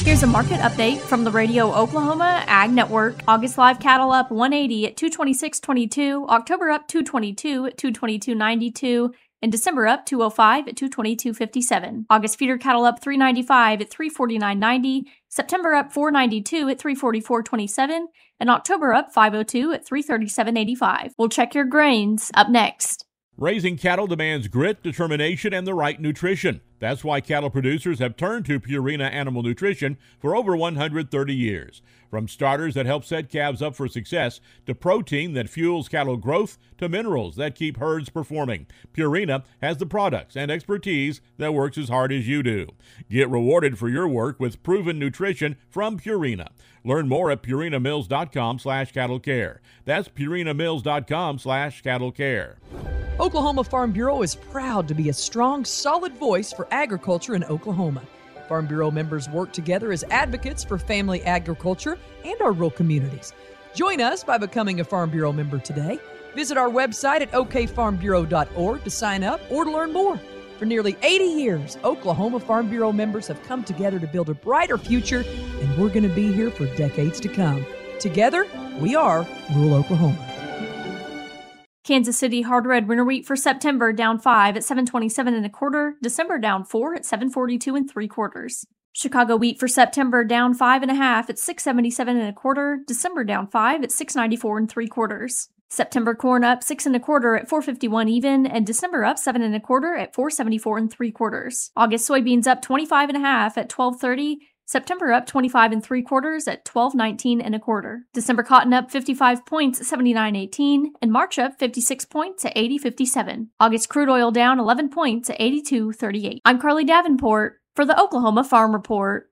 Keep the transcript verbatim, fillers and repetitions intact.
Here's a market update from the Radio Oklahoma Ag Network. August live cattle up one eighty at two twenty-six twenty-two, October up two twenty-two at two twenty-two ninety-two, and December up two oh five at two twenty-two fifty-seven. August feeder cattle up three ninety-five at three forty-nine ninety, September up four ninety-two at three forty-four twenty-seven, and October up five oh two at three thirty-seven eighty-five. We'll check your grains up next. Raising cattle demands grit, determination, and the right nutrition. That's why cattle producers have turned to Purina Animal Nutrition for over one hundred thirty years. From starters that help set calves up for success, to protein that fuels cattle growth, to minerals that keep herds performing, Purina has the products and expertise that works as hard as you do. Get rewarded for your work with proven nutrition from Purina. Learn more at purinamills.com slash cattle care. That's purinamills.com slash cattle care. Oklahoma Farm Bureau is proud to be a strong, solid voice for agriculture in Oklahoma. Farm Bureau members work together as advocates for family agriculture and our rural communities. Join us by becoming a Farm Bureau member today. Visit our website at o k farm bureau dot org to sign up or to learn more. For nearly eighty years, Oklahoma Farm Bureau members have come together to build a brighter future, and we're going to be here for decades to come. Together, we are rural Oklahoma. Kansas City hard red winter wheat for September down five at seven twenty-seven and a quarter. December down four at seven forty-two and three quarters. Chicago wheat for September down five and a half at six seventy-seven and a quarter. December down five at six ninety-four and three quarters. September corn up six and a quarter at four fifty-one even, and December up seven and a quarter at four seventy-four and three quarters. August soybeans up twenty-five and a half at twelve thirty. September up twenty-five and three quarters at twelve nineteen and a quarter. December cotton up fifty-five points at seventy-nine eighteen, and March up fifty-six points at eighty fifty-seven. August crude oil down eleven points at eighty-two thirty-eight. I'm Carly Davenport for the Oklahoma Farm Report.